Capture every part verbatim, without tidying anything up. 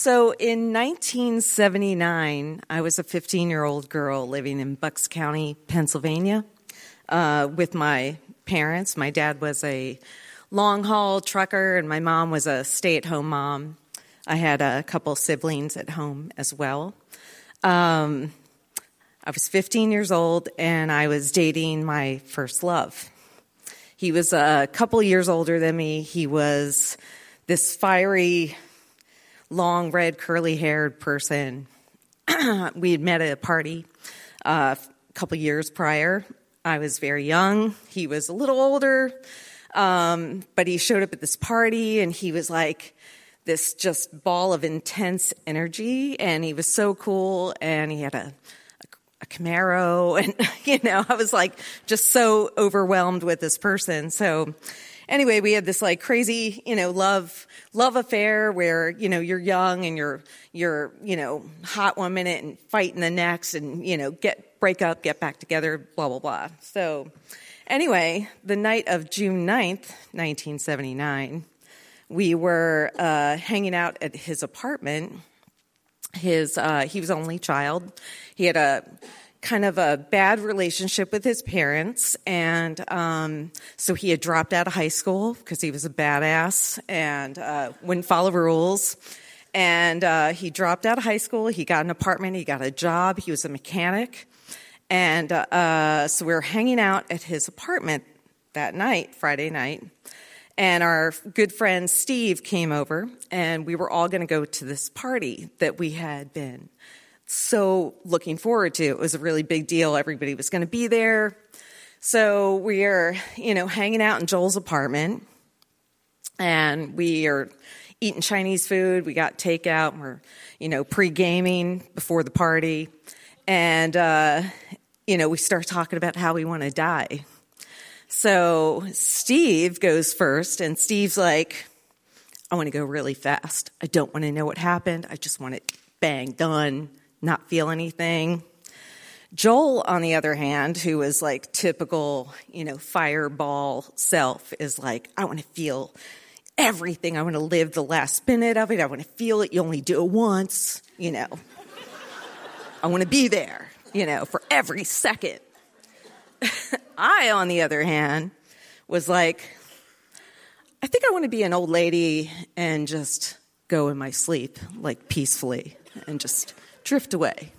So in nineteen seventy-nine, I was a fifteen-year-old girl living in Bucks County, Pennsylvania, uh, with my parents. My dad was a long-haul trucker, and my mom was a stay-at-home mom. I had a couple siblings at home as well. Um, I was fifteen years old, and I was dating my first love. He was a couple years older than me. He was this fiery, long, red, curly-haired person. We had met at a party uh, a couple years prior. I was very young. He was a little older, um, but he showed up at this party, and he was like this just ball of intense energy, and he was so cool, and he had a a Camaro, and, you know, I was like just so overwhelmed with this person. So anyway, we had this like crazy, you know, love, love affair where, you know, you're young and you're, you're, you know, hot one minute and fighting the next and, you know, get, break up, get back together, blah, blah, blah. So anyway, the night of June ninth, nineteen seventy-nine, we were, uh, hanging out at his apartment. His, uh, he was only child. He had a kind of a bad relationship with his parents, and um, so he had dropped out of high school because he was a badass and uh, wouldn't follow rules. And uh, he dropped out of high school. He got an apartment. He got a job. He was a mechanic. And uh, so we were hanging out at his apartment that night, Friday night. And our good friend Steve came over, and we were all going to go to this party that we had been so looking forward to. It was a really big deal. Everybody was going to be there. So we are, you know, hanging out in Joel's apartment, and we are eating Chinese food. We got takeout, and we're, you know, pre-gaming before the party. And, uh, you know, we start talking about how we want to die. So Steve goes first, and Steve's like, I want to go really fast. I don't want to know what happened. I just want it bang, done, not feel anything. Joel, on the other hand, who is like typical, you know, fireball self, is like, I want to feel everything. I want to live the last minute of it. I want to feel it. You only do it once, you know. I want to be there, you know, for every second. I, on the other hand, was like, I think I want to be an old lady and just go in my sleep, like peacefully, and just drift away.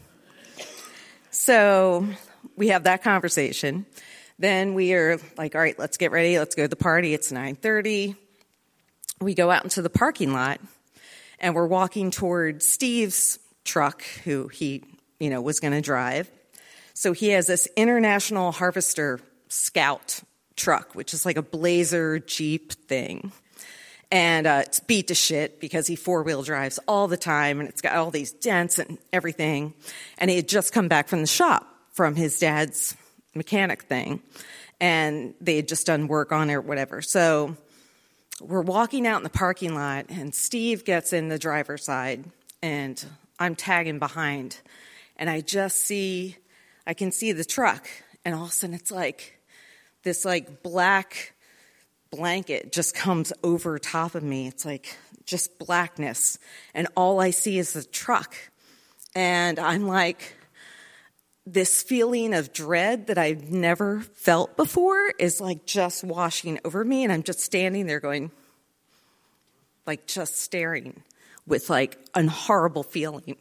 So we have that conversation. Then we are like, all right, let's get ready. Let's go to the party. It's nine thirty. We go out into the parking lot, and we're walking toward Steve's truck, who he, you know, was going to drive. So he has this International Harvester Scout truck, which is like a Blazer Jeep thing. And uh, it's beat to shit because he four-wheel drives all the time, and it's got all these dents and everything. And he had just come back from the shop from his dad's mechanic thing, and they had just done work on it or whatever. So we're walking out in the parking lot, and Steve gets in the driver's side, and I'm tagging behind. And I just see, I can see the truck, and all of a sudden it's like this like black blanket just comes over top of me. It's like just blackness, and all I see is the truck. And I'm like, this feeling of dread that I've never felt before is like just washing over me, and I'm just standing there going, like just staring with like a horrible feeling.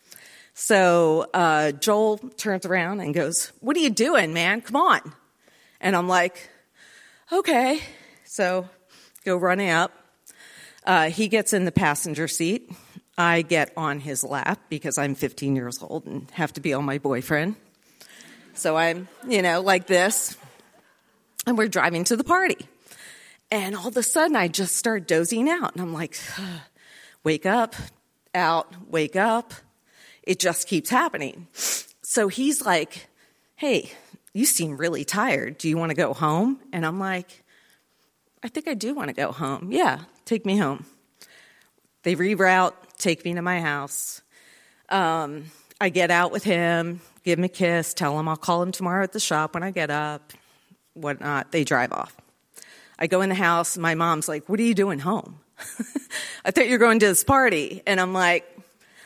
So uh, Joel turns around and goes, what are you doing, man? Come on. And I'm like, okay. So go running up. Uh, he gets in the passenger seat. I get on his lap because I'm fifteen years old and have to be on my boyfriend. So I'm, you know, like this. And we're driving to the party. And all of a sudden, I just start dozing out. And I'm like, wake up, out, wake up. It just keeps happening. So he's like, hey, you seem really tired. Do you want to go home? And I'm like, I think I do want to go home. Yeah, take me home. They reroute, take me to my house. Um, I get out with him, give him a kiss, tell him I'll call him tomorrow at the shop when I get up, whatnot. They drive off. I go in the house. My mom's like, what are you doing home? I thought you were going to this party. And I'm like,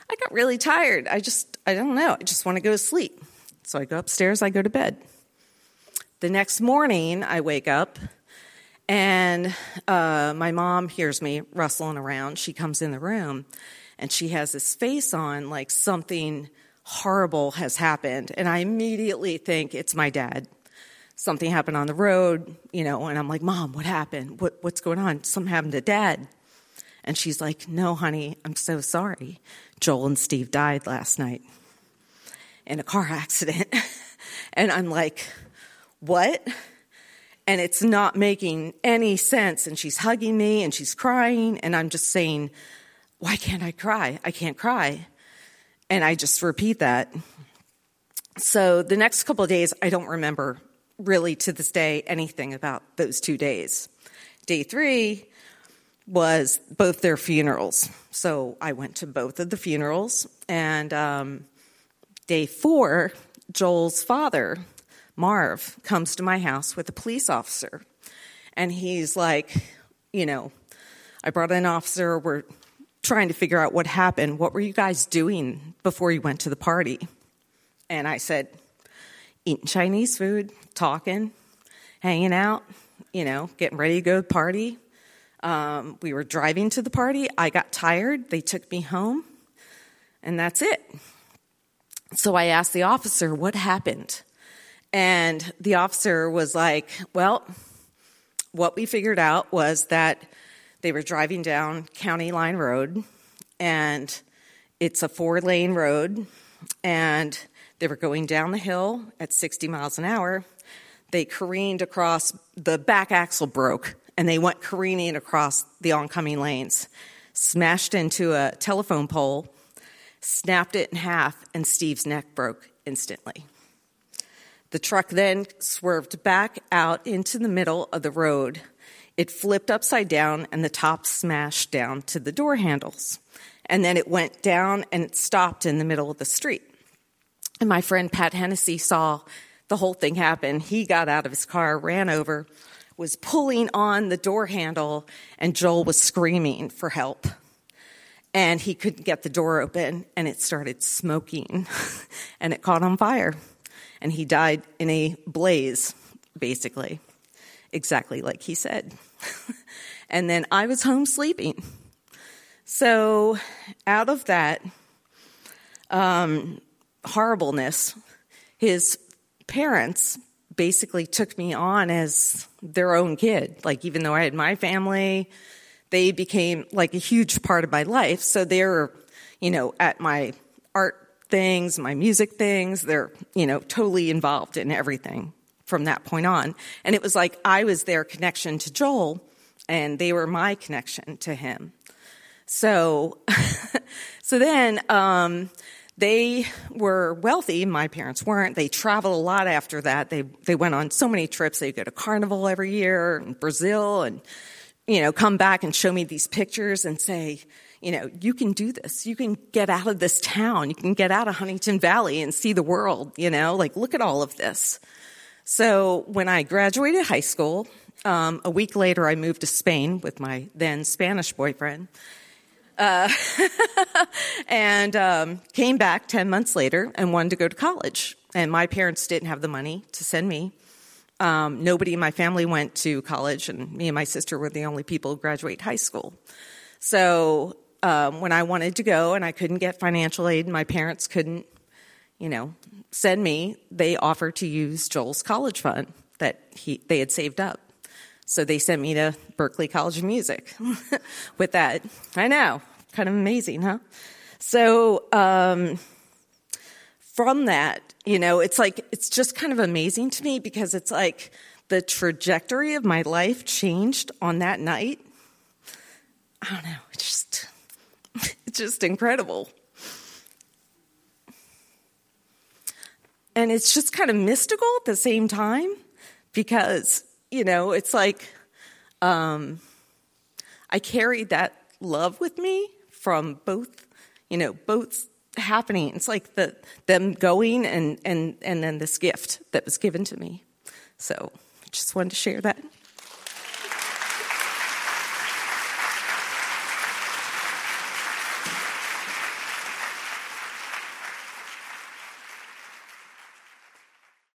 I got really tired. I just, I don't know. I just want to go to sleep. So I go upstairs, I go to bed. The next morning, I wake up, and uh, my mom hears me rustling around. She comes in the room, and she has this face on like something horrible has happened. And I immediately think it's my dad. Something happened on the road, you know, and I'm like, Mom, what happened? What, what's going on? Something happened to Dad. And she's like, no, honey, I'm so sorry. Joel and Steve died last night in a car accident. And I'm like, what? And it's not making any sense. And she's hugging me and she's crying. And I'm just saying, why can't I cry? I can't cry. And I just repeat that. So the next couple of days, I don't remember really to this day anything about those two days. Day three was both their funerals. So I went to both of the funerals. And um, day four, Joel's father, Marv, comes to my house with a police officer. And he's like, you know, I brought an officer. We're trying to figure out what happened. What were you guys doing before you went to the party? And I said, eating Chinese food, talking, hanging out, you know, getting ready to go to the party. Um, we were driving to the party. I got tired. They took me home. And that's it. So I asked the officer, what happened? And the officer was like, well, what we figured out was that they were driving down County Line Road, and it's a four-lane road, and they were going down the hill at sixty miles an hour. They careened across, the back axle broke, and they went careening across the oncoming lanes, smashed into a telephone pole, snapped it in half, and Steve's neck broke instantly. The truck then swerved back out into the middle of the road. It flipped upside down, and the top smashed down to the door handles. And then it went down, and it stopped in the middle of the street. And my friend Pat Hennessy saw the whole thing happen. He got out of his car, ran over, was pulling on the door handle, and Joel was screaming for help. And he couldn't get the door open, and it started smoking, and it caught on fire. And he died in a blaze, basically, exactly like he said. And then I was home sleeping. So out of that um, horribleness, his parents basically took me on as their own kid. Like, even though I had my family, they became like a huge part of my life. So they're, you know, at my art things, my music things, they're, you know, totally involved in everything from that point on. And it was like I was their connection to Joel, and they were my connection to him. So, so then um, they were wealthy. My parents weren't. They traveled a lot after that. They they went on so many trips. They'd go to Carnival every year in Brazil, and, you know, come back and show me these pictures and say, you know, you can do this. You can get out of this town. You can get out of Huntington Valley and see the world, you know, like, look at all of this. So when I graduated high school, um, a week later, I moved to Spain with my then Spanish boyfriend, uh, and um, came back ten months later and wanted to go to college. And my parents didn't have the money to send me. Um, nobody in my family went to college, and me and my sister were the only people who graduate high school. So um, when I wanted to go and I couldn't get financial aid, and my parents couldn't, you know, send me, they offered to use Joel's college fund that he they had saved up. So they sent me to Berklee College of Music with that. I know, kind of amazing, huh? So um, from that, you know, it's like, it's just kind of amazing to me, because it's like the trajectory of my life changed on that night. I don't know, it's just, it's just incredible. And it's just kind of mystical at the same time, because, you know, it's like um, I carried that love with me from both, you know, both happening. It's like the them going and, and, and then this gift that was given to me. So I just wanted to share that.